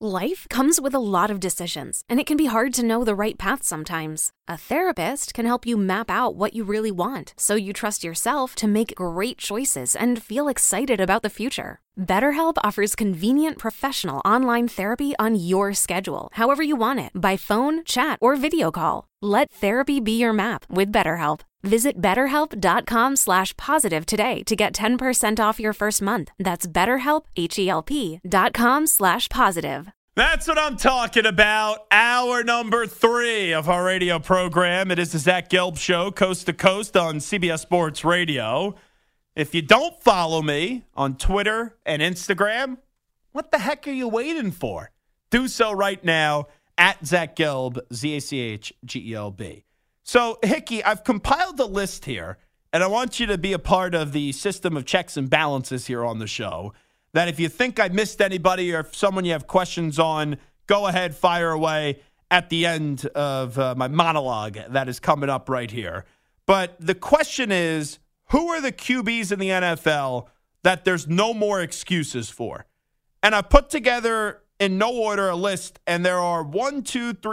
Life comes with a lot of decisions, and it can be hard to know the right path sometimes. A therapist can help you map out what you really want, so you trust yourself to make great choices and feel excited about the future. BetterHelp offers convenient professional online therapy on your schedule, however you want it, by phone, chat, or video call. Let therapy be your map with BetterHelp. Visit BetterHelp.com/positive today to get 10% off your first month. That's BetterHelp, HELP.com/positive. That's what I'm talking about. Hour number 3 of our radio program. It is the Zach Gelb Show, coast to coast on CBS Sports Radio. If you don't follow me on Twitter and Instagram, what the heck are you waiting for? Do so right now at Zach Gelb, ZACHGELB. So, Hickey, I've compiled a list here, and I want you to be a part of the system of checks and balances here on the show. That if you think I missed anybody or if someone you have questions on, go ahead, fire away at the end of my monologue that is coming up right here. But the question is, who are the QBs in the NFL that there's no more excuses for? And I put together in no order a list, and there are 7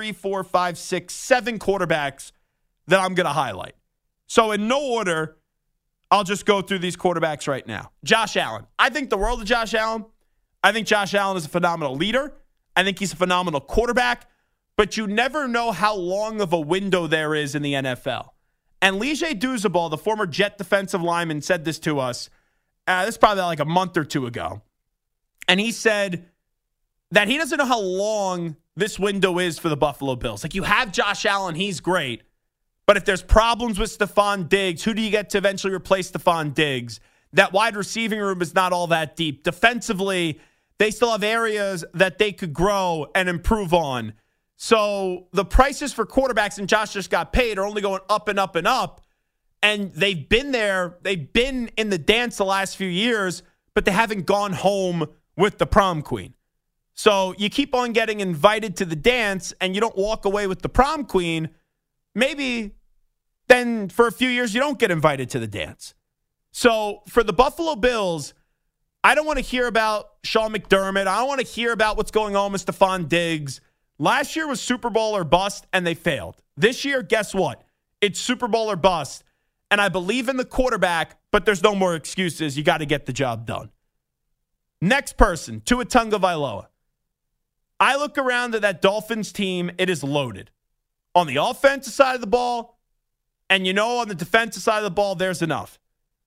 quarterbacks that I'm going to highlight. So in no order, I'll just go through these quarterbacks right now. Josh Allen. I think the world of Josh Allen. I think Josh Allen is a phenomenal leader. I think he's a phenomenal quarterback. But you never know how long of a window there is in the NFL. And Lige Douzabal, the former Jet defensive lineman, said this to us. This is probably like a month or two ago. And he said that he doesn't know how long this window is for the Buffalo Bills. Like, you have Josh Allen, he's great. But if there's problems with Stephon Diggs, who do you get to eventually replace Stephon Diggs? That wide receiving room is not all that deep. Defensively, they still have areas that they could grow and improve on. So the prices for quarterbacks, and Josh just got paid, are only going up and up and up. And they've been there. They've been in the dance the last few years, but they haven't gone home with the prom queen. So you keep on getting invited to the dance and you don't walk away with the prom queen. Maybe then for a few years you don't get invited to the dance. So for the Buffalo Bills, I don't want to hear about Sean McDermott. I don't want to hear about what's going on with Stephon Diggs. Last year was Super Bowl or bust, and they failed. This year, guess what? It's Super Bowl or bust. And I believe in the quarterback, but there's no more excuses. You got to get the job done. Next person, Tua Tagovailoa. I look around at that Dolphins team, it is loaded. On the offensive side of the ball, and on the defensive side of the ball, there's enough.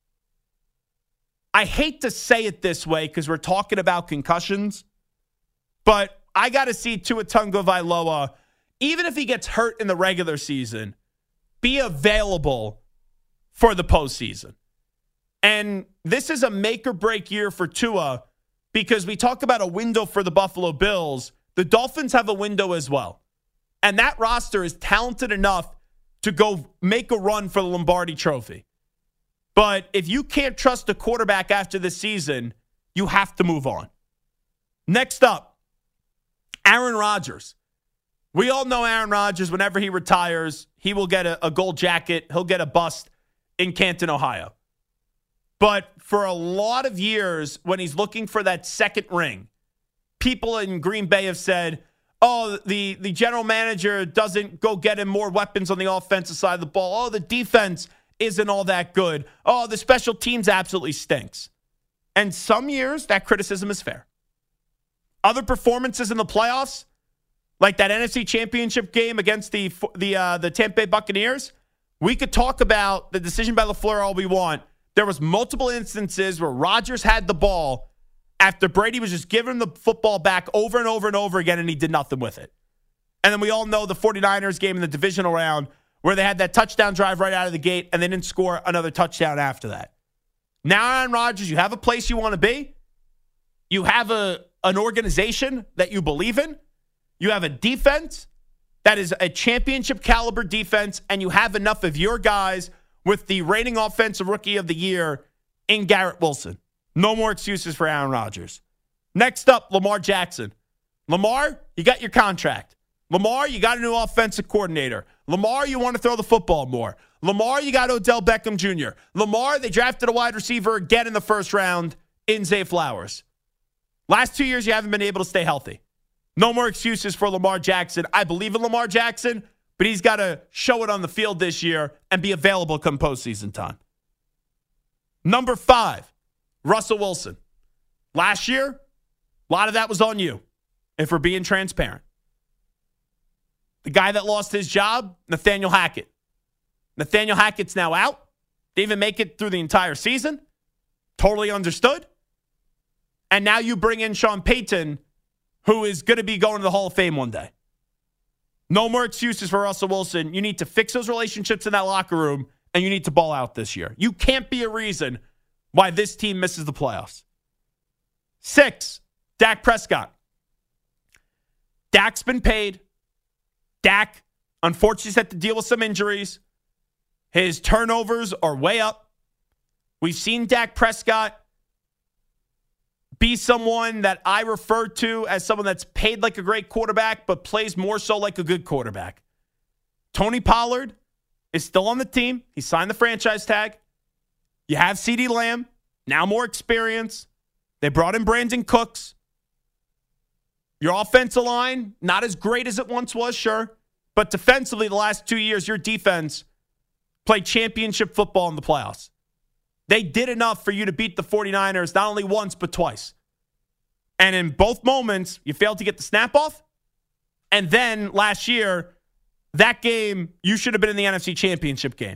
I hate to say it this way because we're talking about concussions, but I got to see Tua Tagovailoa, even if he gets hurt in the regular season, be available for the postseason. And this is a make or break year for Tua because we talk about a window for the Buffalo Bills. The Dolphins have a window as well. And that roster is talented enough to go make a run for the Lombardi Trophy. But if you can't trust a quarterback after this season, you have to move on. Next up, Aaron Rodgers. We all know Aaron Rodgers, whenever he retires, he will get a gold jacket. He'll get a bust in Canton, Ohio. But for a lot of years, when he's looking for that second ring, people in Green Bay have said, oh, the general manager doesn't go get him more weapons on the offensive side of the ball. Oh, the defense isn't all that good. Oh, the special teams absolutely stinks. And some years, that criticism is fair. Other performances in the playoffs, like that NFC Championship game against the Tampa Bay Buccaneers, we could talk about the decision by LaFleur all we want. There was multiple instances where Rodgers had the ball after Brady was just giving him the football back over and over and over again, and he did nothing with it. And then we all know the 49ers game in the divisional round where they had that touchdown drive right out of the gate, and they didn't score another touchdown after that. Now, Aaron Rodgers, you have a place you want to be. You have an organization that you believe in. You have a defense that is a championship caliber defense, and you have enough of your guys with the reigning offensive rookie of the year in Garrett Wilson. No more excuses for Aaron Rodgers. Next up, Lamar Jackson. Lamar, you got your contract. Lamar, you got a new offensive coordinator. Lamar, you want to throw the football more. Lamar, you got Odell Beckham Jr. Lamar, they drafted a wide receiver again in the first round in Zay Flowers. Last 2 years, you haven't been able to stay healthy. No more excuses for Lamar Jackson. I believe in Lamar Jackson, but he's got to show it on the field this year and be available come postseason time. Number 5, Russell Wilson. Last year, a lot of that was on you, if we're being transparent. The guy that lost his job, Nathaniel Hackett. Nathaniel Hackett's now out. Didn't even make it through the entire season. Totally understood. And now you bring in Sean Payton, who is going to be going to the Hall of Fame one day. No more excuses for Russell Wilson. You need to fix those relationships in that locker room, and you need to ball out this year. You can't be a reason why this team misses the playoffs. 6, Dak Prescott. Dak's been paid. Dak, unfortunately, has had to deal with some injuries. His turnovers are way up. We've seen Dak Prescott be someone that I refer to as someone that's paid like a great quarterback, but plays more so like a good quarterback. Tony Pollard is still on the team. He signed the franchise tag. You have CeeDee Lamb, now more experience. They brought in Brandon Cooks. Your offensive line, not as great as it once was, sure. But defensively, the last 2 years, your defense played championship football in the playoffs. They did enough for you to beat the 49ers not only once, but twice. And in both moments, you failed to get the snap off. And then last year, that game, you should have been in the NFC Championship game.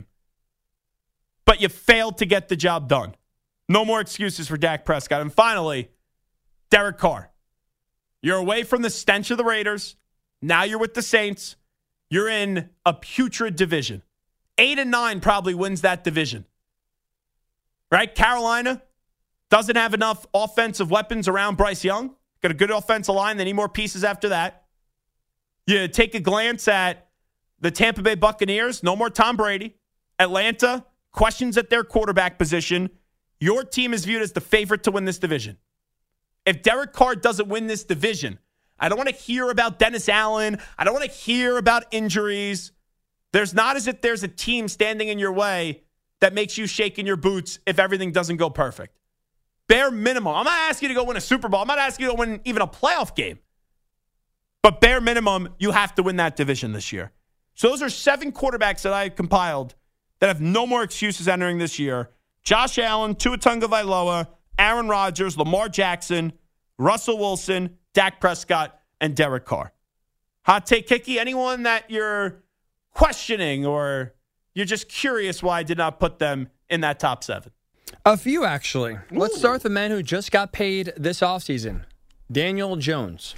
But you failed to get the job done. No more excuses for Dak Prescott. And finally, Derek Carr. You're away from the stench of the Raiders. Now you're with the Saints. You're in a putrid division. 8-9 probably wins that division. Right? Carolina doesn't have enough offensive weapons around Bryce Young. Got a good offensive line. They need more pieces after that. You take a glance at the Tampa Bay Buccaneers. No more Tom Brady. Atlanta, questions at their quarterback position. Your team is viewed as the favorite to win this division. If Derek Carr doesn't win this division, I don't want to hear about Dennis Allen. I don't want to hear about injuries. There's not as if there's a team standing in your way that makes you shake in your boots if everything doesn't go perfect. Bare minimum. I'm not asking you to go win a Super Bowl. I'm not asking you to win even a playoff game. But bare minimum, you have to win that division this year. So those are 7 quarterbacks that I compiled that have no more excuses entering this year. Josh Allen, Tua Tagovailoa, Aaron Rodgers, Lamar Jackson, Russell Wilson, Dak Prescott, and Derek Carr. Hot take, Kiki, anyone that you're questioning or you're just curious why I did not put them in that top 7? A few, actually. Ooh. Let's start with the man who just got paid this offseason, Daniel Jones.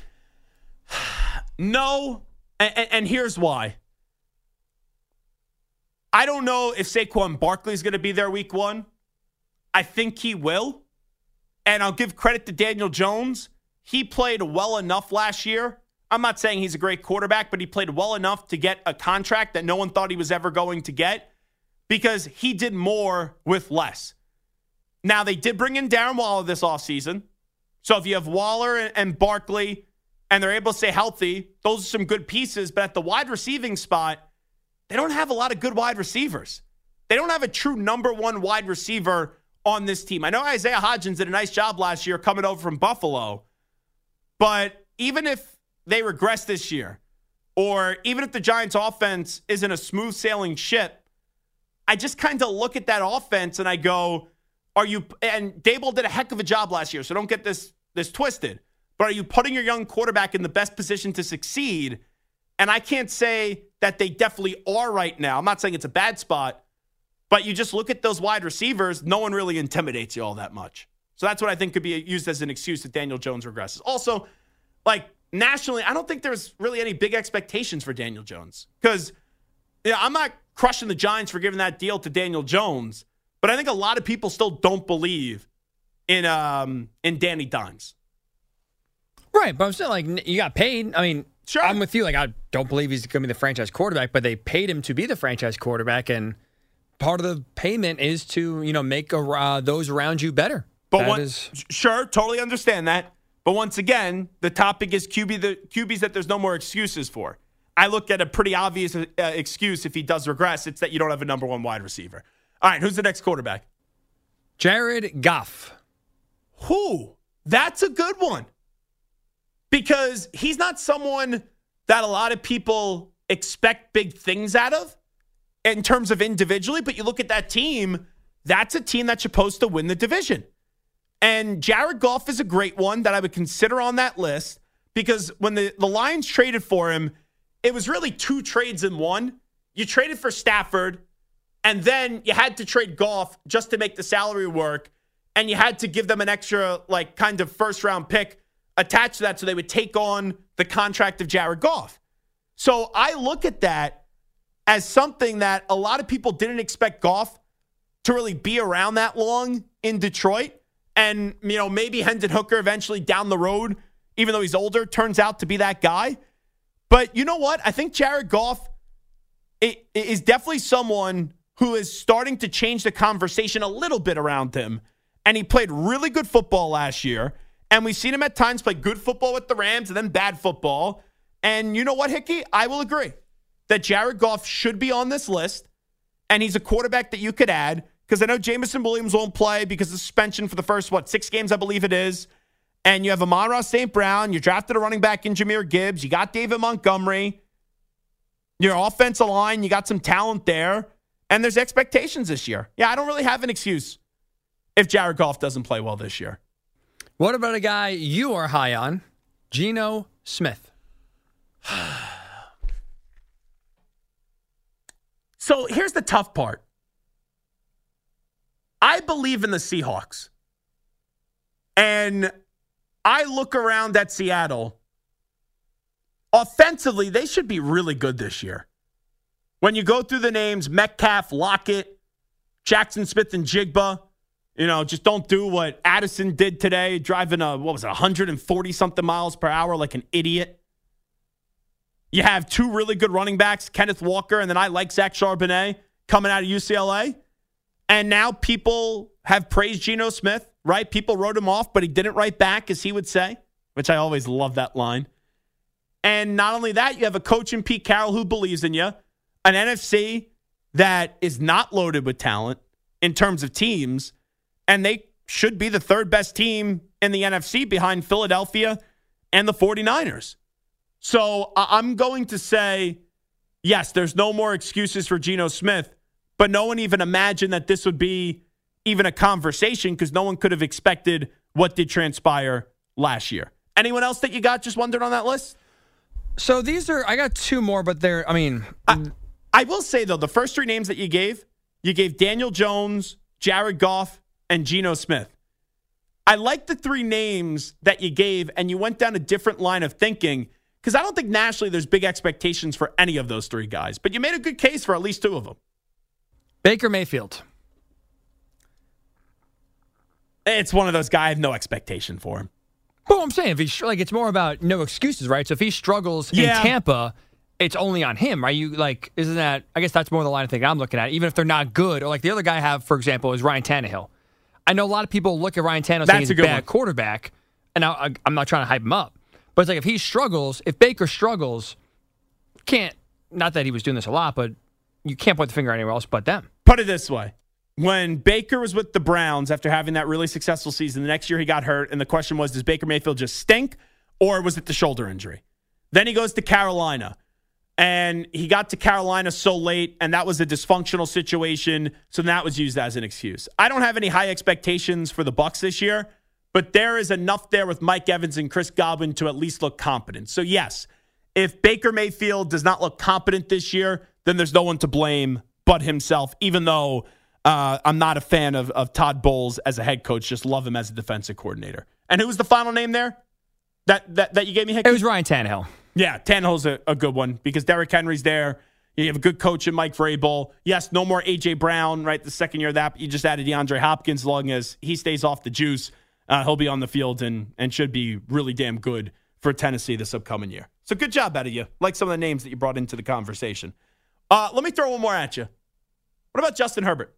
No, and here's why. I don't know if Saquon Barkley's going to be there week 1. I think he will. And I'll give credit to Daniel Jones. He played well enough last year. I'm not saying he's a great quarterback, but he played well enough to get a contract that no one thought he was ever going to get because he did more with less. Now, they did bring in Darren Waller this offseason. So if you have Waller and Barkley and they're able to stay healthy, those are some good pieces. But at the wide receiving spot, they don't have a lot of good wide receivers. They don't have a true number 1 wide receiver on this team. I know Isaiah Hodgins did a nice job last year coming over from Buffalo. But even if they regress this year, or even if the Giants' offense isn't a smooth sailing ship, I just kind of look at that offense and I go, and Daboll did a heck of a job last year, so don't get this twisted. But are you putting your young quarterback in the best position to succeed? And I can't say that they definitely are right now. I'm not saying it's a bad spot, but you just look at those wide receivers, no one really intimidates you all that much. So that's what I think could be used as an excuse that Daniel Jones regresses. Also, nationally, I don't think there's really any big expectations for Daniel Jones. Because I'm not crushing the Giants for giving that deal to Daniel Jones, but I think a lot of people still don't believe in Danny Dimes. Right, but I'm still you got paid. I mean, sure. I'm with you. I don't believe he's going to be the franchise quarterback, but they paid him to be the franchise quarterback, and part of the payment is to make those around you better. But sure, totally understand that. But once again, the topic is QBs that there's no more excuses for. I look at a pretty obvious excuse if he does regress. It's that you don't have a number 1 wide receiver. All right, who's the next quarterback? Jared Goff. That's a good one. because he's not someone that a lot of people expect big things out of in terms of individually, but you look at that team, that's a team that's supposed to win the division. And Jared Goff is a great one that I would consider on that list because when the Lions traded for him, it was really 2 trades in one. You traded for Stafford, and then you had to trade Goff just to make the salary work, and you had to give them an extra, kind of first-round pick attached to that so they would take on the contract of Jared Goff. So I look at that as something that a lot of people didn't expect Goff to really be around that long in Detroit. And, maybe Hendon Hooker eventually down the road, even though he's older, turns out to be that guy. But you know what? I think Jared Goff is definitely someone who is starting to change the conversation a little bit around him. And he played really good football last year. And we've seen him at times play good football with the Rams and then bad football. And you know what, Hickey? I will agree that Jared Goff should be on this list. And he's a quarterback that you could add. Because I know Jameson Williams won't play because of suspension for the first, 6 games, I believe it is. And you have Amon-Ra St. Brown. You drafted a running back in Jahmyr Gibbs. You got David Montgomery. Your offensive line, you got some talent there. And there's expectations this year. Yeah, I don't really have an excuse if Jared Goff doesn't play well this year. What about a guy you are high on, Geno Smith? So here's the tough part. I believe in the Seahawks. And I look around at Seattle. Offensively, they should be really good this year. When you go through the names, Metcalf, Lockett, Jackson Smith, and Jigba, just don't do what Addison did today, driving 140-something miles per hour like an idiot. You have 2 really good running backs, Kenneth Walker, and then I like Zach Charbonnet coming out of UCLA. And now people have praised Geno Smith, right? People wrote him off, but he didn't write back, as he would say, which I always love that line. And not only that, you have a coach in Pete Carroll who believes in you, an NFC that is not loaded with talent in terms of teams, and they should be the 3rd best team in the NFC behind Philadelphia and the 49ers. So I'm going to say, yes, there's no more excuses for Geno Smith, but no one even imagined that this would be even a conversation because no one could have expected what did transpire last year. Anyone else that you got just wondered on that list? So I got 2 more, but I will say, though, the first 3 names that you gave Daniel Jones, Jared Goff, and Geno Smith. I like the 3 names that you gave, and you went down a different line of thinking because I don't think nationally there's big expectations for any of those 3 guys, but you made a good case for at least 2 of them. Baker Mayfield. It's one of those guys I have no expectation for him. Well, I'm saying it's more about no excuses, right? So if he struggles in Tampa, it's only on him, right? Isn't that? I guess that's more the line of thinking I'm looking at. Even if they're not good, or the other guy I have, for example, is Ryan Tannehill. I know a lot of people look at Ryan Tannehill saying he's a bad quarterback, and I'm not trying to hype him up, but it's if he struggles, if Baker struggles, not that he was doing this a lot, but you can't point the finger anywhere else but them. Put it this way. When Baker was with the Browns after having that really successful season, the next year he got hurt, and the question was, does Baker Mayfield just stink, or was it the shoulder injury? Then he goes to Carolina, and he got to Carolina so late, and that was a dysfunctional situation, so that was used as an excuse. I don't have any high expectations for the Bucs this year, but there is enough there with Mike Evans and Chris Godwin to at least look competent. So yes, if Baker Mayfield does not look competent this year, then there's no one to blame but himself, even though I'm not a fan of Todd Bowles as a head coach. Just love him as a defensive coordinator. And who was the final name there that you gave me, Hickey? It was Ryan Tannehill. Yeah, Tannehill's a good one because Derrick Henry's there. You have a good coach in Mike Vrabel. Yes, no more A.J. Brown, right, the second year of that. You just added DeAndre Hopkins. As long as he stays off the juice, he'll be on the field and should be really damn good for Tennessee this upcoming year. So good job out of you. Like some of the names that you brought into the conversation. Let me throw one more at you. What about Justin Herbert?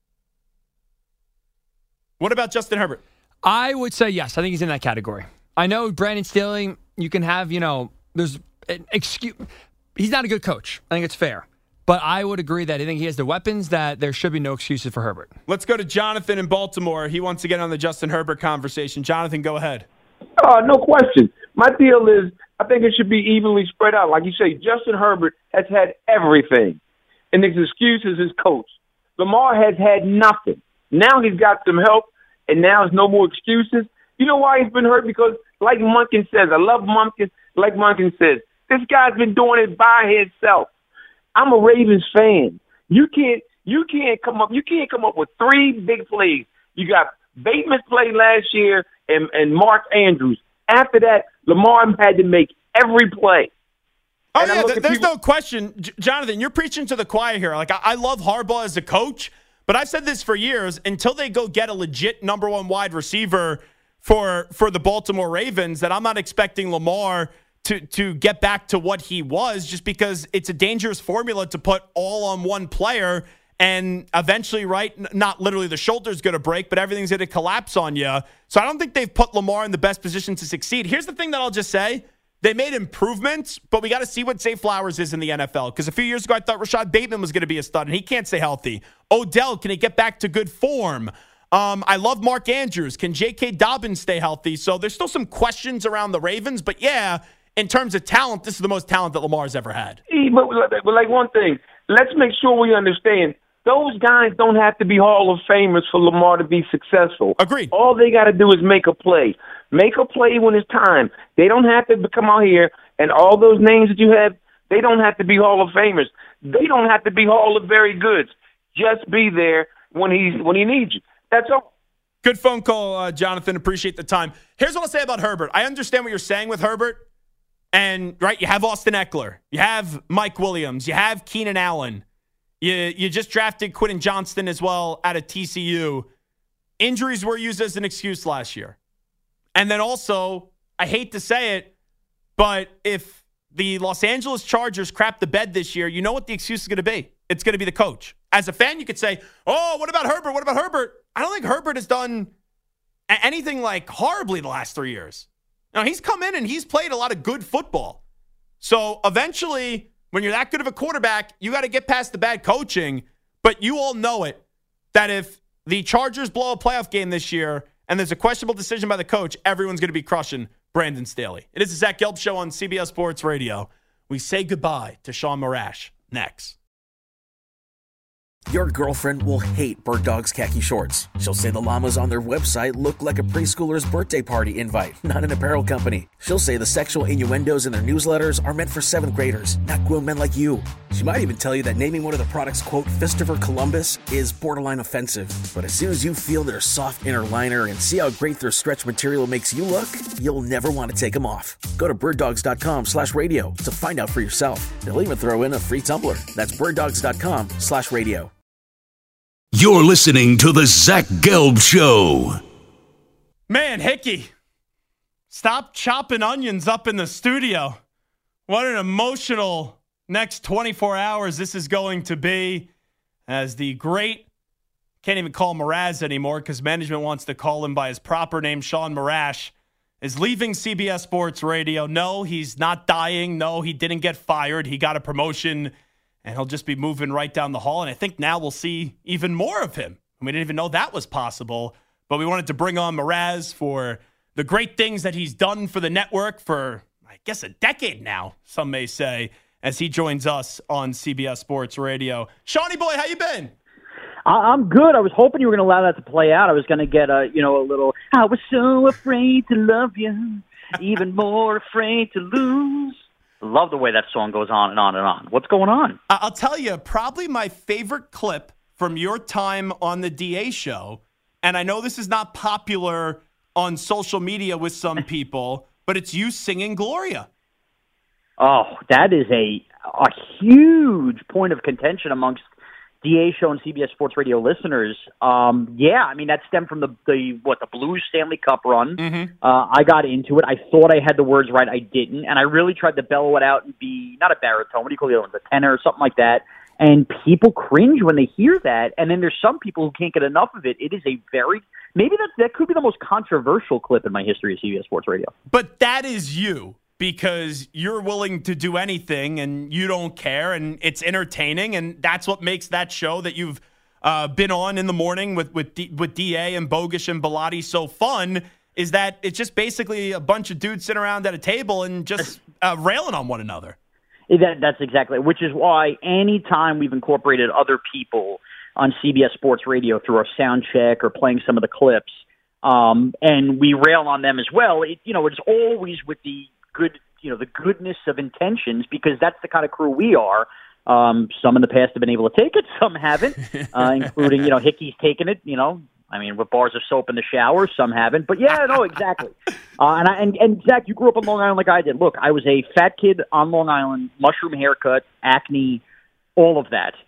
I would say yes. I think he's in that category. I know Brandon Staley, you can have, there's an excuse. He's not a good coach. I think it's fair. But I would agree that I think he has the weapons that there should be no excuses for Herbert. Let's go to Jonathan in Baltimore. He wants to get on the Justin Herbert conversation. Jonathan, go ahead. No question. My deal is I think it should be evenly spread out. Like you say, Justin Herbert has had everything, and his excuse is his coach. Lamar has had nothing. Now he's got some help, and now there's no more excuses. You know why he's been hurt? Because, like Monken says, I love Monken. Like Monken says, this guy's been doing it by himself. I'm a Ravens fan. You can't come up with three big plays. You got Bateman's play last year and Mark Andrews. After that, Lamar had to make every play. Oh, yeah, there's no question. Jonathan, you're preaching to the choir here. Like, I love Harbaugh as a coach, but I've said this for years. Until they go get a legit number one wide receiver for the Baltimore Ravens, that I'm not expecting Lamar to get back to what he was, just because it's a dangerous formula to put all on one player. And eventually, right, not literally the shoulder's going to break, but everything's going to collapse on you. So I don't think they've put Lamar in the best position to succeed. Here's the thing that I'll just say. They made improvements, but we got to see what Zay Flowers is in the NFL. Because a few years ago, I thought Rashad Bateman was going to be a stud, and he can't stay healthy. Odell, can he get back to good form? I love Mark Andrews. Can J.K. Dobbins stay healthy? So there's still some questions around the Ravens. But, yeah, in terms of talent, this is the most talent that Lamar's ever had. But like one thing, let's make sure we understand. Those guys don't have to be Hall of Famers for Lamar to be successful. Agreed. All they got to do is make a play. Make a play when it's time. They don't have to come out here and all those names that you have, they don't have to be Hall of Famers. They don't have to be Hall of Very Goods. Just be there when he needs you. That's all. Good phone call, Jonathan. Appreciate the time. Here's what I'll say about Herbert. I understand what you're saying with Herbert. And, right, you have Austin Eckler. You have Mike Williams. You have Keenan Allen. You just drafted Quentin Johnston as well out of TCU. Injuries were used as an excuse last year. And then also, I hate to say it, but if the Los Angeles Chargers crap the bed this year, you know what the excuse is going to be? It's going to be the coach. As a fan, you could say, oh, what about Herbert? What about Herbert? I don't think Herbert has done anything like horribly the last 3 years. Now, he's come in and he's played a lot of good football. So eventually, when you're that good of a quarterback, you got to get past the bad coaching. But you all know it, that if the Chargers blow a playoff game this year and there's a questionable decision by the coach, everyone's going to be crushing Brandon Staley. It is the Zach Gelb Show on CBS Sports Radio. We say goodbye to Sean Marash next. Your girlfriend will hate Bird Dog's khaki shorts. She'll say the llamas on their website look like a preschooler's birthday party invite, not an apparel company. She'll say the sexual innuendos in their newsletters are meant for 7th graders, not grown men like you. She might even tell you that naming one of the products, quote, Fistiver Columbus is borderline offensive. But as soon as you feel their soft inner liner and see how great their stretch material makes you look, you'll never want to take them off. Go to birddogs.com/radio to find out for yourself. They'll even throw in a free tumbler. That's birddogs.com/radio. You're listening to the Zach Gelb Show. Man, Hickey, stop chopping onions up in the studio. What an emotional next 24 hours this is going to be, as the great, can't even call him Mraz anymore because management wants to call him by his proper name, Sean Marash, is leaving CBS Sports Radio. No, he's not dying. No, he didn't get fired. He got a promotion, and he'll just be moving right down the hall. And I think now we'll see even more of him. We didn't even know that was possible. But we wanted to bring on Mraz for the great things that he's done for the network for, I guess, a decade now, some may say, as he joins us on CBS Sports Radio. Shawnee boy, how you been? I'm good. I was hoping you were going to allow that to play out. I was going to get a little, I was so afraid to love you, even more afraid to lose. Love the way that song goes on and on and on. What's going on? I'll tell you, probably my favorite clip from your time on the DA show, and I know this is not popular on social media with some people, but it's you singing Gloria. Oh, that is a huge point of contention amongst DA show and CBS Sports Radio listeners. That stemmed from the Blues Stanley Cup run. Mm-hmm. I got into it. I thought I had the words right. I didn't. And I really tried to bellow it out and be, not a baritone, what do you call the other ones, a tenor or something like that. And people cringe when they hear that. And then there's some people who can't get enough of it. It is a very, maybe that could be the most controversial clip in my history of CBS Sports Radio. But that is you, because you're willing to do anything and you don't care, and it's entertaining, and that's what makes that show that you've been on in the morning with DA and Bogusch and Bellotti so fun. is that it's just basically a bunch of dudes sitting around at a table and just railing on one another. That's exactly, which is why anytime we've incorporated other people on CBS Sports Radio through our sound check or playing some of the clips, and we rail on them as well, it's always with the good, the goodness of intentions, because that's the kind of crew we are. Some in the past have been able to take it, some haven't, including, Hickey's taken it, with bars of soap in the shower, some haven't. But yeah, no, exactly. And Zach, you grew up on Long Island like I did. Look, I was a fat kid on Long Island, mushroom haircut, acne, all of that.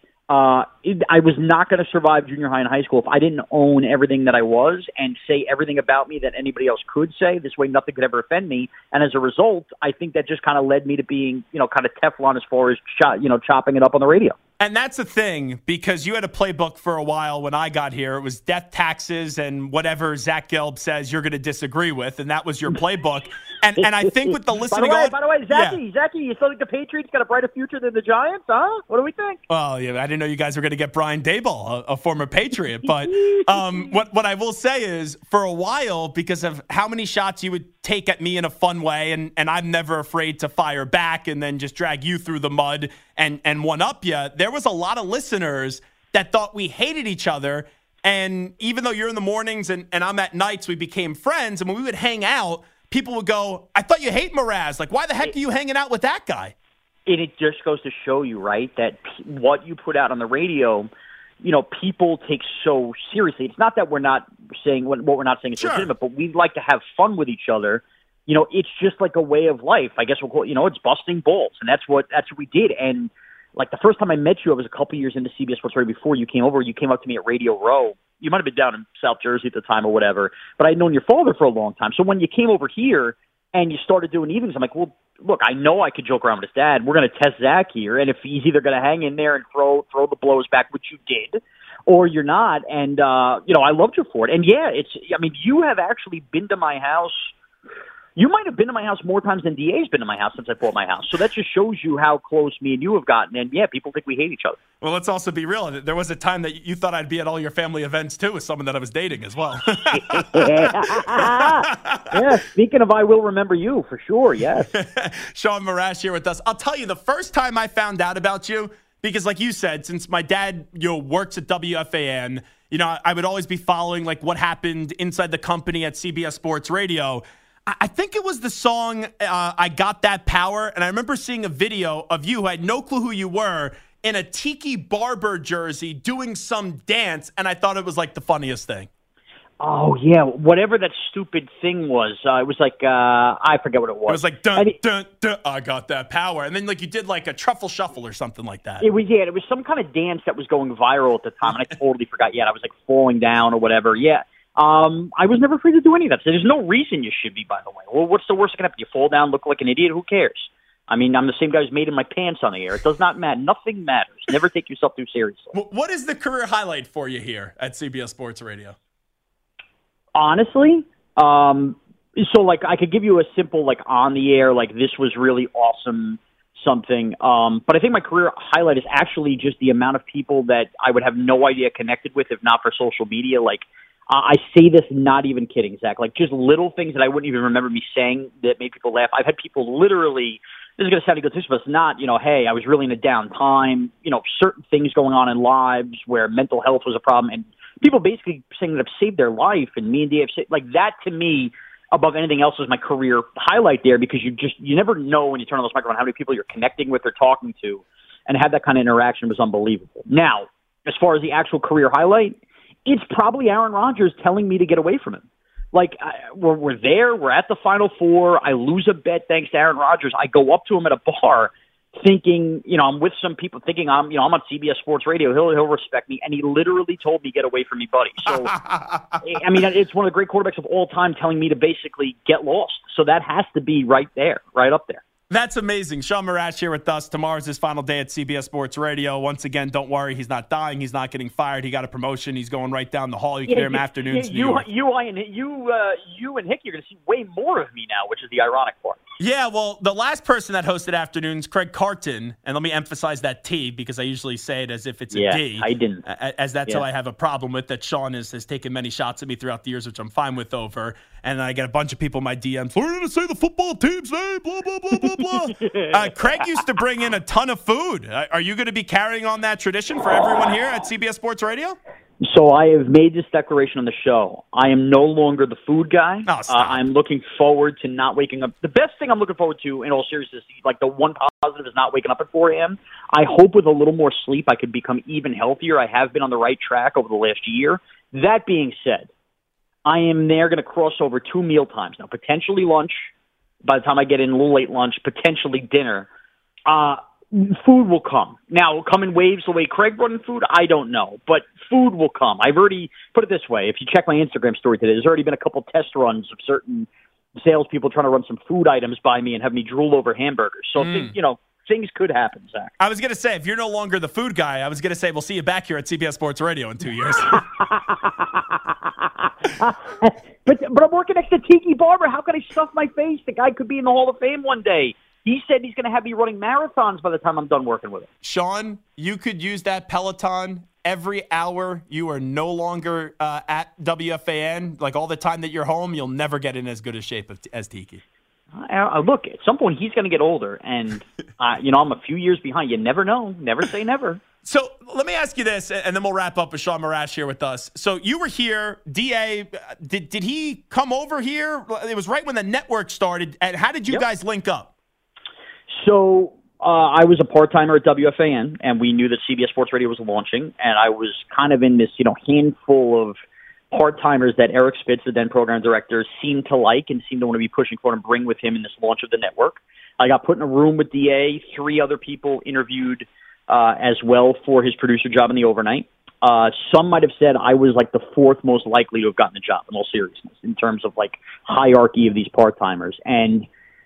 I was not going to survive junior high and high school if I didn't own everything that I was and say everything about me that anybody else could say. This way, nothing could ever offend me. And as a result, I think that just kind of led me to being, kind of Teflon as far as, chopping it up on the radio. And that's the thing, because you had a playbook for a while when I got here. It was death, taxes, and whatever Zach Gelb says you're going to disagree with, and that was your playbook. And I think with the listening... By the way, Zachy, you still think the Patriots got a brighter future than the Giants, huh? What do we think? Well, yeah, I didn't know you guys were going to get Brian Daboll, a former Patriot. But what I will say is, for a while, because of how many shots you would take at me in a fun way, and I'm never afraid to fire back and then just drag you through the mud and one-up you, there was a lot of listeners that thought we hated each other. And even though you're in the mornings and I'm at nights, we became friends. And when we would hang out, people would go, I thought you hate Mraz. Like, why the heck are you hanging out with that guy? And it just goes to show you, right, that what you put out on the radio, people take so seriously. It's not that we're not saying what we're not saying is legitimate, but we like to have fun with each other. It's just like a way of life. I guess we'll call it, it's busting balls. And that's what we did. And like the first time I met you, I was a couple years into CBS Sports Radio before you came over. You came up to me at Radio Row. You might have been down in South Jersey at the time or whatever, but I'd known your father for a long time. So when you came over here and you started doing evenings, I'm like, well, look, I know I could joke around with his dad. We're going to test Zach here, and if he's either going to hang in there and throw the blows back, which you did, or you're not. And I loved you for it. And yeah, you have actually been to my house. You might have been to my house more times than DA's been to my house since I bought my house. So that just shows you how close me and you have gotten. And, yeah, people think we hate each other. Well, let's also be real. There was a time that you thought I'd be at all your family events, too, with someone that I was dating as well. Yeah, speaking of I will remember you, for sure, yes. Sean Mraz here with us. I'll tell you, the first time I found out about you, because like you said, since my dad works at WFAN, I would always be following like what happened inside the company at CBS Sports Radio. I think it was the song I Got That Power, and I remember seeing a video of you who had no clue who you were in a Tiki Barber jersey doing some dance, and I thought it was like the funniest thing. Oh, yeah, whatever that stupid thing was. It was like, I forget what it was. It was like, dun, dun, dun, I got that power. And then like you did like a truffle shuffle or something like that. It was some kind of dance that was going viral at the time, and I totally forgot. Yeah, I was like falling down or whatever, yeah. I was never free to do any of that. So there's no reason you should be, by the way. Well, what's the worst that can happen? You fall down, look like an idiot, who cares? I mean, I'm the same guy who's made in my pants on the air. It does not matter. Nothing matters. Never take yourself too seriously. What is the career highlight for you here at CBS Sports Radio? Honestly, so like I could give you a simple like on the air, like this was really awesome something. But I think my career highlight is actually just the amount of people that I would have no idea connected with if not for social media. Like I say this not even kidding, Zach, like just little things that I wouldn't even remember me saying that made people laugh. I've had people literally, this is going to sound egotistical, but it's not, hey, I was really in a down time, certain things going on in lives where mental health was a problem, and people basically saying that I've saved their life, and me and Dave, like that to me, above anything else, is my career highlight there, because you never know when you turn on this microphone how many people you're connecting with or talking to, and have that kind of interaction was unbelievable. Now, as far as the actual career highlight, it's probably Aaron Rodgers telling me to get away from him. Like, we're there, we're at the Final Four, I lose a bet thanks to Aaron Rodgers, I go up to him at a bar thinking, I'm with some people thinking I'm on CBS Sports Radio, he'll respect me, and he literally told me, get away from me, buddy. So, I mean, it's one of the great quarterbacks of all time telling me to basically get lost. So that has to be right there, right up there. That's amazing. Sean Mraz here with us. Tomorrow's his final day at CBS Sports Radio. Once again, don't worry. He's not dying. He's not getting fired. He got a promotion. He's going right down the hall. You can hear him afternoons in New York. You and Hickey are going to see way more of me now, which is the ironic part. Yeah, well, the last person that hosted afternoons, Craig Carton, and let me emphasize that T because I usually say it as if it's a D. I didn't. As that's how I have a problem with that. Sean has taken many shots at me throughout the years, which I'm fine with over. and I get a bunch of people in my DMs, we're going to say the football team's name, blah, blah, blah, blah, blah. Craig used to bring in a ton of food. Are you going to be carrying on that tradition for everyone here at CBS Sports Radio? So I have made this declaration on the show. I am no longer the food guy. Oh, stop. I'm looking forward to not waking up. The best thing I'm looking forward to, in all seriousness, like the one positive is not waking up at 4 a.m. I hope with a little more sleep I could become even healthier. I have been on the right track over the last year. That being said, I am there going to cross over 2 meal times. Now, potentially lunch. By the time I get in, a little late lunch, potentially dinner. Food will come. Now, will come in waves the way Craig brought in food? I don't know. But food will come. I've already put it this way. If you check my Instagram story today, there's already been a couple test runs of certain salespeople trying to run some food items by me and have me drool over hamburgers. So, things could happen, Zach. I was going to say, if you're no longer the food guy, I was going to say, we'll see you back here at CBS Sports Radio in 2 years. But I'm working next to Tiki Barber. How can I stuff my face? The guy could be in the Hall of Fame one day. He said he's going to have me running marathons by the time I'm done working with him. Sean, you could use that Peloton every hour you are no longer at WFAN. Like all the time that you're home, you'll never get in as good a shape as Tiki. Look, at some point he's going to get older, and I'm a few years behind. You never know. Never say never. So let me ask you this, and then we'll wrap up with Sean Marash here with us. So you were here, DA. Did he come over here? It was right when the network started. And how did you guys link up? So I was a part-timer at WFAN, and we knew that CBS Sports Radio was launching, and I was kind of in this, handful of part-timers that Eric Spitz, the then program director, seemed to like and seemed to want to be pushing for and bring with him in this launch of the network. I got put in a room with DA. 3 other people interviewed as well for his producer job in the overnight. Some might have said I was like the 4th most likely to have gotten the job, in all seriousness, in terms of like hierarchy of these part-timers. And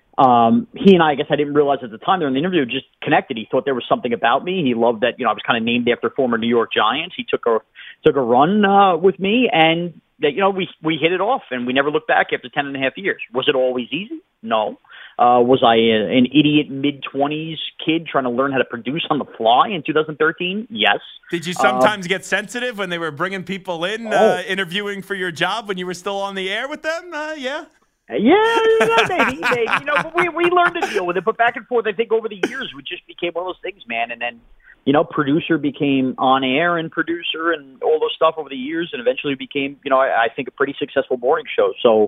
he and I guess I didn't realize at the time during the interview, just connected. He thought there was something about me. He loved that, I was kind of named after former New York Giants. He took a run with me, and that, we hit it off, and we never looked back after 10.5 years. Was it always easy? No. Was I an idiot mid-20s kid trying to learn how to produce on the fly in 2013? Yes. Did you sometimes get sensitive when they were bringing people in, interviewing for your job when you were still on the air with them? Yeah. Yeah, maybe. But we learned to deal with it. But back and forth, I think over the years, it just became one of those things, man. And then, producer became on air and producer and all those stuff over the years, and eventually became, I think, a pretty successful morning show. So,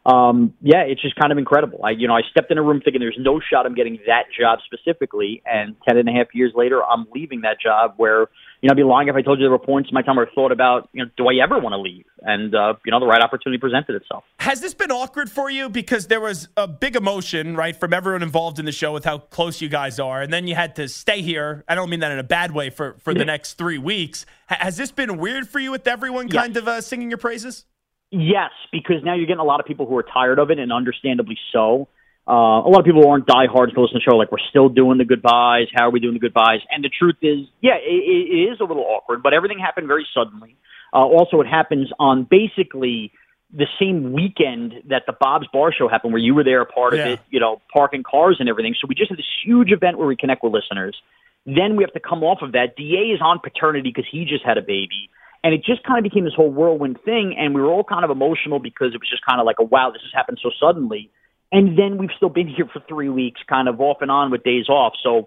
it's just kind of incredible. I stepped in a room thinking there's no shot I'm getting that job specifically, and 10.5 years later, I'm leaving that job where, I'd be lying if I told you there were points in my time where I thought about, do I ever want to leave? And, the right opportunity presented itself. Has this been awkward for you? Because there was a big emotion, right, from everyone involved in the show with how close you guys are, and then you had to stay here. I don't mean that in a bad way for the next 3 weeks. Has this been weird for you with everyone kind of singing your praises? Yes, because now you're getting a lot of people who are tired of it, and understandably so. A lot of people who aren't diehards to listen to the show, like, we're still doing the goodbyes. How are we doing the goodbyes? And the truth is, it is a little awkward, but everything happened very suddenly. Also, it happens on basically the same weekend that the Bob's Bar Show happened, where you were there, a part of it, parking cars and everything. So we just had this huge event where we connect with listeners. Then we have to come off of that. DA is on paternity because he just had a baby. And it just kind of became this whole whirlwind thing, and we were all kind of emotional because it was just kind of like, wow, this has happened so suddenly. And then we've still been here for 3 weeks, kind of off and on with days off. So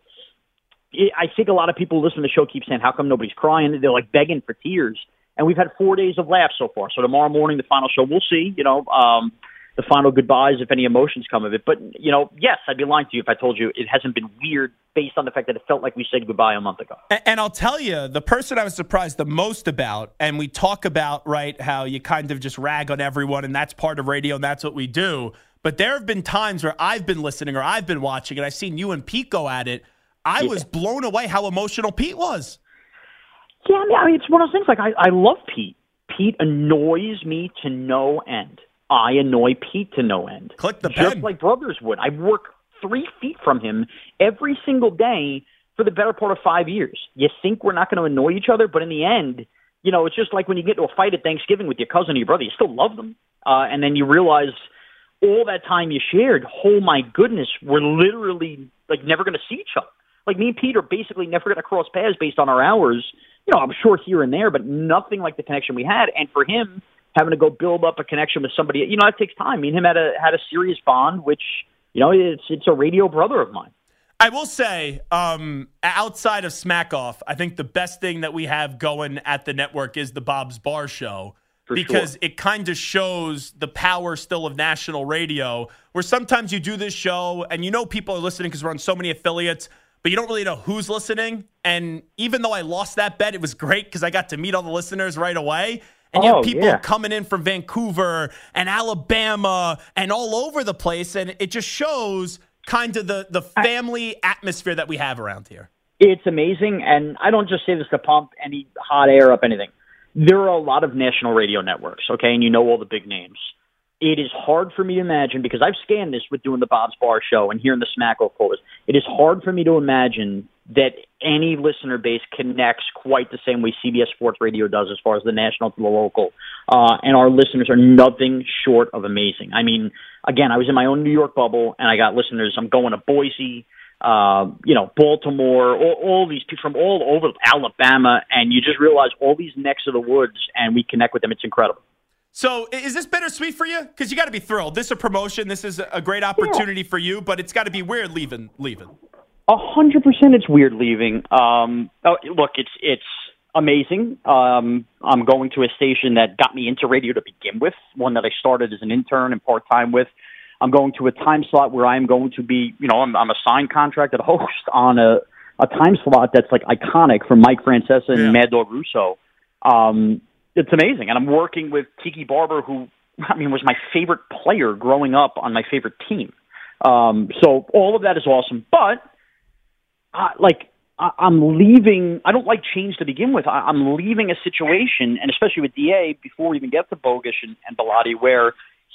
I think a lot of people listening to the show keep saying, how come nobody's crying? They're like begging for tears. And we've had 4 days of laughs so far. So tomorrow morning, the final show, we'll see, the final goodbyes, if any emotions come of it. But, yes, I'd be lying to you if I told you it hasn't been weird based on the fact that it felt like we said goodbye a month ago. And I'll tell you, the person I was surprised the most about, and we talk about, right, how you kind of just rag on everyone, and that's part of radio, and that's what we do. But there have been times where I've been listening or I've been watching, and I've seen you and Pete go at it. I was blown away how emotional Pete was. Yeah, I mean, it's one of those things. Like, I love Pete. Pete annoys me to no end. I annoy Pete to no end. Click the pen. Just like brothers would. I work 3 feet from him every single day for the better part of 5 years. You think we're not going to annoy each other, but in the end, it's just like when you get into a fight at Thanksgiving with your cousin or your brother, you still love them. And then you realize all that time you shared, oh my goodness, we're literally like never going to see each other. Like me and Pete are basically never going to cross paths based on our hours. I'm sure here and there, but nothing like the connection we had. And for him, having to go build up a connection with somebody. You know, it takes time. Me and him had a serious bond, which, you know, it's a radio brother of mine. I will say, outside of Smack Off, I think the best thing that we have going at the network is the Bob's Bar Show. Because it kind of shows the power still of national radio, where sometimes you do this show and you know people are listening because we're on so many affiliates, but you don't really know who's listening. And even though I lost that bet, it was great because I got to meet all the listeners right away. And you have people coming in from Vancouver and Alabama and all over the place. And it just shows kind of the family atmosphere that we have around here. It's amazing. And I don't just say this to pump any hot air up anything. There are a lot of national radio networks, okay, and you know all the big names. It is hard for me to imagine, because I've scanned this with doing the Bob's Bar Show and hearing the Smack-Off callers. It is hard for me to imagine that any listener base connects quite the same way CBS Sports Radio does as far as the national to the local. And our listeners are nothing short of amazing. I mean, again, I was in my own New York bubble, and I got listeners. I'm going to Boise, Baltimore, all these people from all over Alabama, and you just realize all these necks of the woods, and we connect with them. It's incredible. So is this bittersweet for you? Because you got to be thrilled. This is a promotion. This is a great opportunity for you, but it's got to be weird leaving. 100% it's weird leaving. Look, it's amazing. I'm going to a station that got me into radio to begin with, one that I started as an intern and part-time with. I'm going to a time slot where I'm going to be, I'm a signed contracted host on a time slot that's like iconic from Mike Francesa and Mad Dog Russo. It's amazing. And I'm working with Tiki Barber, who, was my favorite player growing up on my favorite team. So all of that is awesome. But, I'm leaving. I don't like change to begin with. I'm leaving a situation, and especially with DA, before we even get to Bogusch and Bellotti, where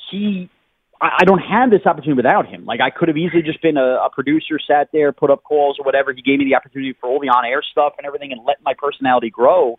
I don't have this opportunity without him. Like, I could have easily just been a producer, sat there, put up calls or whatever. He gave me the opportunity for all the on-air stuff and everything and let my personality grow.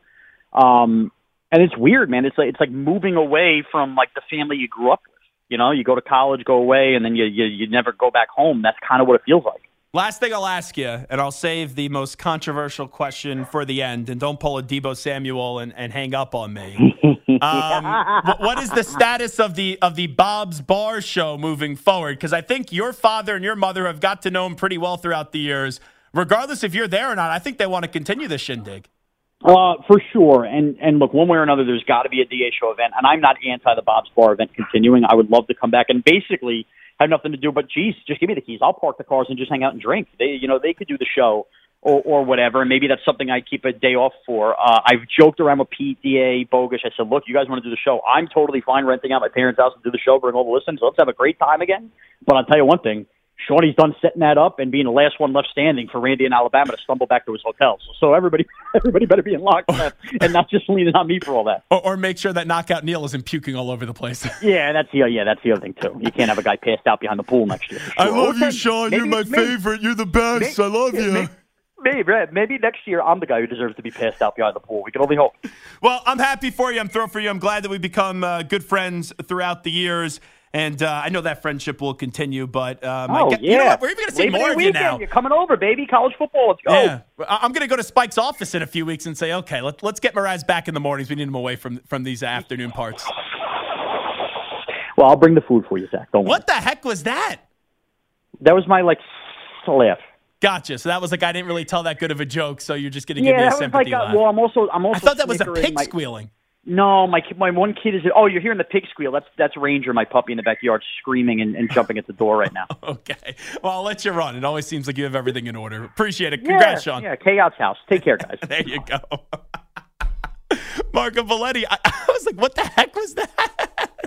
And it's weird, man. It's like moving away from, like, the family you grew up with. You know, you go to college, go away, and then you never go back home. That's kind of what it feels like. Last thing I'll ask you, and I'll save the most controversial question for the end, and don't pull a Deebo Samuel and hang up on me. What is the status of the Bob's Bar Show moving forward? Because I think your father and your mother have got to know him pretty well throughout the years. Regardless if you're there or not, I think they want to continue the shindig. For sure. And look, one way or another, there's got to be a DA Show event, and I'm not anti the Bob's Bar event continuing. I would love to come back and basically have nothing to do but, geez, just give me the keys. I'll park the cars and just hang out and drink. They could do the show or whatever, and maybe that's something I keep a day off for. I've joked around with Pete, DA, Bogusch. I said, look, you guys want to do the show? I'm totally fine renting out my parents' house to do the show, bring all the listeners. Let's have a great time again. But I'll tell you one thing. Shorty's done setting that up and being the last one left standing for Randy in Alabama to stumble back to his hotel. So everybody better be in lockstep and not just leaning on me for all that. Or make sure that Knockout Neil isn't puking all over the place. Yeah, that's the other thing too. You can't have a guy passed out behind the pool next year. Sure. I love you, Sean. You're my favorite. You're the best. I love you. Maybe next year I'm the guy who deserves to be passed out behind the pool. We can only hope. Well, I'm happy for you. I'm thrilled for you. I'm glad that we've become good friends throughout the years. And I know that friendship will continue, but you know what? We're even going to see more of you now. You're coming over, baby. College football. Let's go. Yeah. I'm going to go to Spike's office in a few weeks and say, okay, let's get Mraz back in the mornings. We need him away from these afternoon parts. Well, I'll bring the food for you, Zach. Don't worry. What the heck was that? That was my, laugh. Gotcha. So that was I didn't really tell that good of a joke, so you're just going to give me a sympathy laugh. Well, I'm also I thought that was a pig squealing. No, my one kid is. Oh, you're hearing the pig squeal. That's Ranger, my puppy in the backyard, screaming and jumping at the door right now. Okay. Well, I'll let you run. It always seems like you have everything in order. Appreciate it. Congrats, Sean. Yeah, Chaos House. Take care, guys. There you go. Marco Bellotti. I was like, what the heck was that?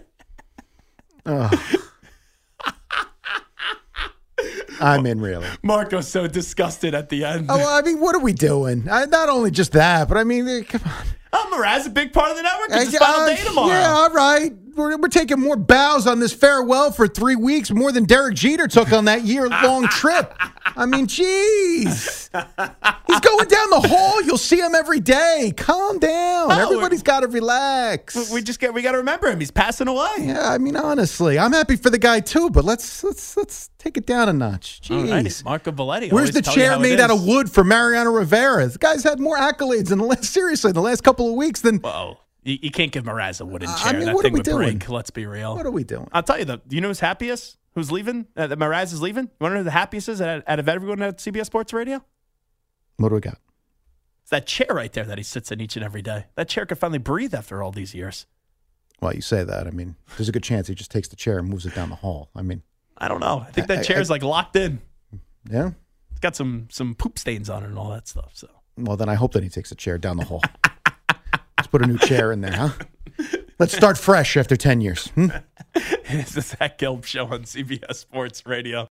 I'm in, really. Marco's so disgusted at the end. Oh, well, what are we doing? Not only just that, but come on. Mraz is a big part of the network. It's his final day tomorrow. Yeah, all right. We're taking more bows on this farewell for 3 weeks, more than Derek Jeter took on that year-long trip. Jeez. He's going down the hall. You'll see him every day. Calm down. Everybody's got to relax. We got to remember him. He's passing away. Yeah, honestly, I'm happy for the guy too, but let's take it down a notch. Jeez. Right, Marco Bellotti. Where's the chair made out of wood for Mariano Rivera? The guy's had more accolades in the last couple of weeks than. Whoa. You can't give Mraz a wooden chair. I mean, that what thing are we would doing? break. Let's be real. What are we doing? I'll tell you, do you know who's happiest? Who's leaving? That Mraz is leaving? You want to know who the happiest is out of everyone at CBS Sports Radio? What do we got? It's that chair right there that he sits in each and every day. That chair could finally breathe after all these years. Well, you say that. I mean, there's a good chance he just takes the chair and moves it down the hall. I mean, I don't know. I think that chair's like locked in. Yeah? It's got some poop stains on it and all that stuff. So, well, then I hope that he takes the chair down the hall. Let's put a new chair in there, huh? Let's start fresh after 10 years. It's the Zach Gelb Show on CBS Sports Radio.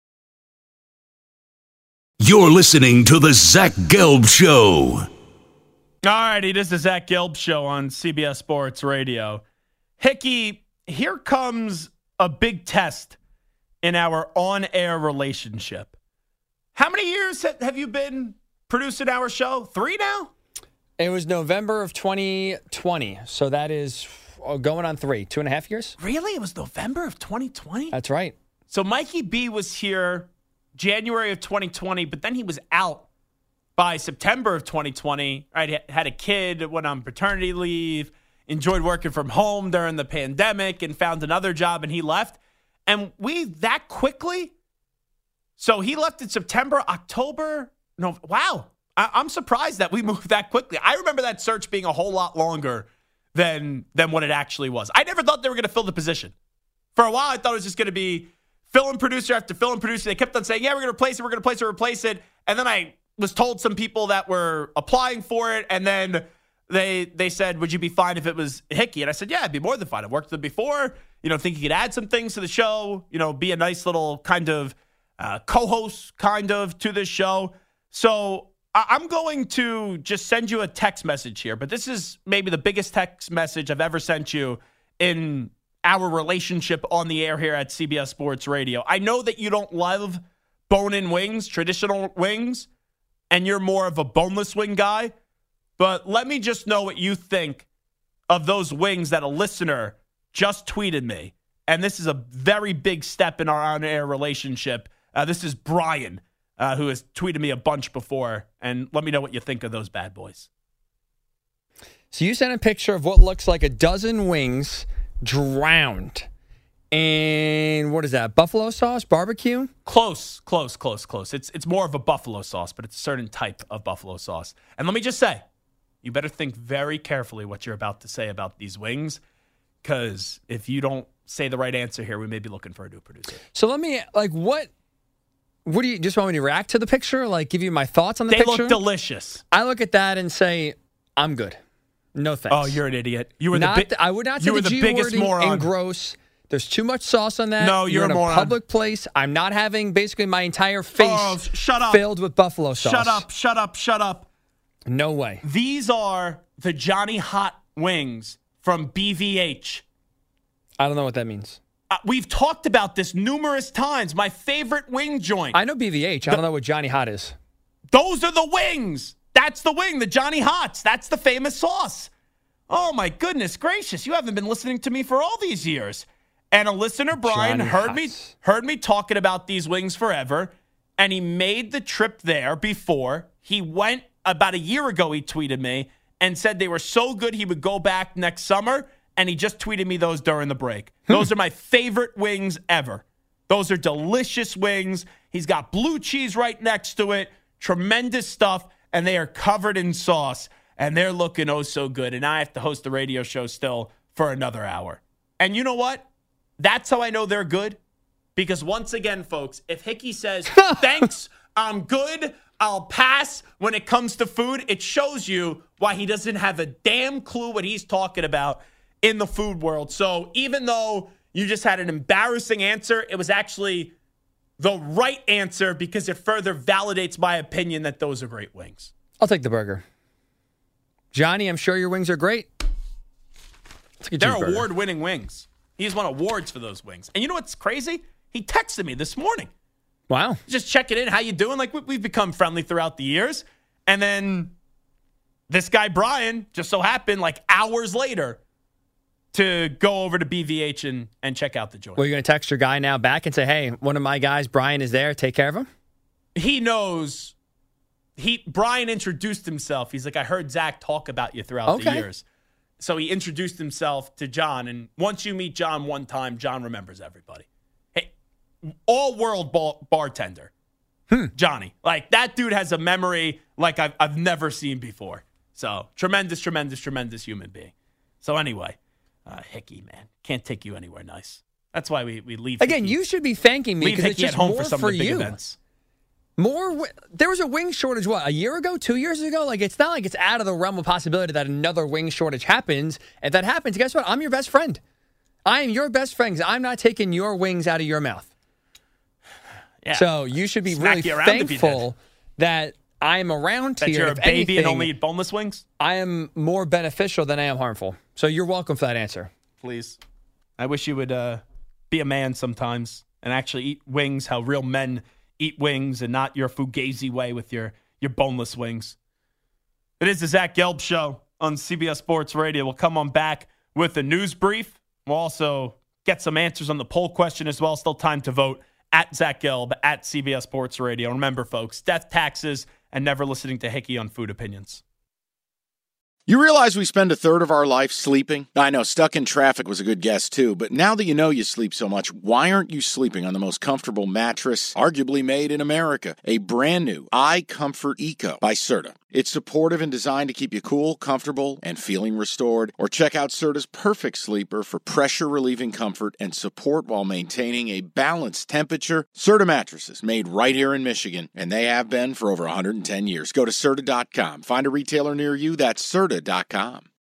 You're listening to the Zach Gelb Show. All right, it is the Zach Gelb Show on CBS Sports Radio. Hickey, here comes a big test in our on-air relationship. How many years have you been producing our show? 3 now? It was November of 2020, so that is going on 3, 2.5 years. Really? It was November of 2020? That's right. So Mikey B was here January of 2020, but then he was out by September of 2020. Right, had a kid, went on paternity leave, enjoyed working from home during the pandemic, and found another job, and he left. And we that quickly? So he left in September, October. No, wow. I'm surprised that we moved that quickly. I remember that search being a whole lot longer than what it actually was. I never thought they were going to fill the position. For a while, I thought it was just going to be fill-in producer after fill-in producer. They kept on saying, yeah, we're going to replace it, replace it. And then I was told some people that were applying for it, and then they said, would you be fine if it was Hickey? And I said, yeah, I'd be more than fine. I've worked with him before. Think you could add some things to the show, be a nice little kind of co-host kind of to this show. So I'm going to just send you a text message here, but this is maybe the biggest text message I've ever sent you in our relationship on the air here at CBS Sports Radio. I know that you don't love bone-in wings, traditional wings, and you're more of a boneless wing guy, but let me just know what you think of those wings that a listener just tweeted me. And this is a very big step in our on-air relationship. This is Brian, who has tweeted me a bunch before, and let me know what you think of those bad boys. So you sent a picture of what looks like a dozen wings drowned in, what is that, buffalo sauce, barbecue? Close. It's more of a buffalo sauce, but it's a certain type of buffalo sauce. And let me just say, you better think very carefully what you're about to say about these wings, because if you don't say the right answer here, we may be looking for a new producer. So let me, what do you just want me to react to the picture? Give you my thoughts on the picture? They look delicious. I look at that and say, I'm good. No thanks. Oh, you're an idiot. You were I would not say you were the biggest moron. And gross. There's too much sauce on that. No, you're in a moron. Public place. I'm not having basically my entire face filled with buffalo sauce. Shut up. No way. These are the Johnny Hot wings from BVH. I don't know what that means. We've talked about this numerous times. My favorite wing joint. I know BVH. I don't know what Johnny Hot is. Those are the wings. That's the wing, the Johnny Hots. That's the famous sauce. Oh, my goodness gracious. You haven't been listening to me for all these years. And a listener, Brian, heard me talking about these wings forever, and he made the trip there before. He went about a year ago, he tweeted me, and said they were so good he would go back next summer, and he just tweeted me those during the break. Those are my favorite wings ever. Those are delicious wings. He's got blue cheese right next to it. Tremendous stuff, and they are covered in sauce, and they're looking oh so good, and I have to host the radio show still for another hour. And you know what? That's how I know they're good, because once again, folks, if Hickey says, thanks, I'm good, I'll pass when it comes to food, it shows you why he doesn't have a damn clue what he's talking about in the food world. So even though you just had an embarrassing answer, it was actually the right answer because it further validates my opinion that those are great wings. I'll take the burger. Johnny, I'm sure your wings are great. They're award-winning wings. He's won awards for those wings. And you know what's crazy? He texted me this morning. Wow. Just checking in. How you doing? We've become friendly throughout the years. And then this guy, Brian, just so happened, hours later, to go over to BVH and check out the joint. Well, you're going to text your guy now back and say, hey, one of my guys, Brian, is there. Take care of him? He knows. Brian introduced himself. He's like, I heard Zach talk about you throughout the years. So he introduced himself to John, and once you meet John one time, John remembers everybody. Hey, all-world bartender, Johnny. Like, that dude has a memory like I've never seen before. So, tremendous human being. So, anyway, Hickey, man, can't take you anywhere nice. That's why we leave. Again, Hickey. you should be thanking me because it's just at home more for some for of the big you. events. There was a wing shortage, a year ago, 2 years ago? Like, it's not like it's out of the realm of possibility that another wing shortage happens. If that happens, guess what? I'm your best friend. I am your best friend. I'm not taking your wings out of your mouth. Yeah. So you should be really thankful that I'm around that here. You're a baby anything, and only eat boneless wings? I am more beneficial than I am harmful. So you're welcome for that answer. Please. I wish you would be a man sometimes and actually eat wings how real men eat wings and not your fugazi way with your boneless wings. It is the Zach Gelb Show on CBS Sports Radio. We'll come on back with a news brief. We'll also get some answers on the poll question as well. Still time to vote at Zach Gelb at CBS Sports Radio. And remember, folks, death, taxes, and never listening to Hickey on food opinions. You realize we spend a third of our life sleeping? I know, stuck in traffic was a good guess too, but now that you know you sleep so much, why aren't you sleeping on the most comfortable mattress arguably made in America? A brand new iComfort Eco by Serta. It's supportive and designed to keep you cool, comfortable, and feeling restored. Or check out Serta's Perfect Sleeper for pressure-relieving comfort and support while maintaining a balanced temperature. Serta mattresses made right here in Michigan, and they have been for over 110 years. Go to Serta.com. Find a retailer near you. That's Serta.com.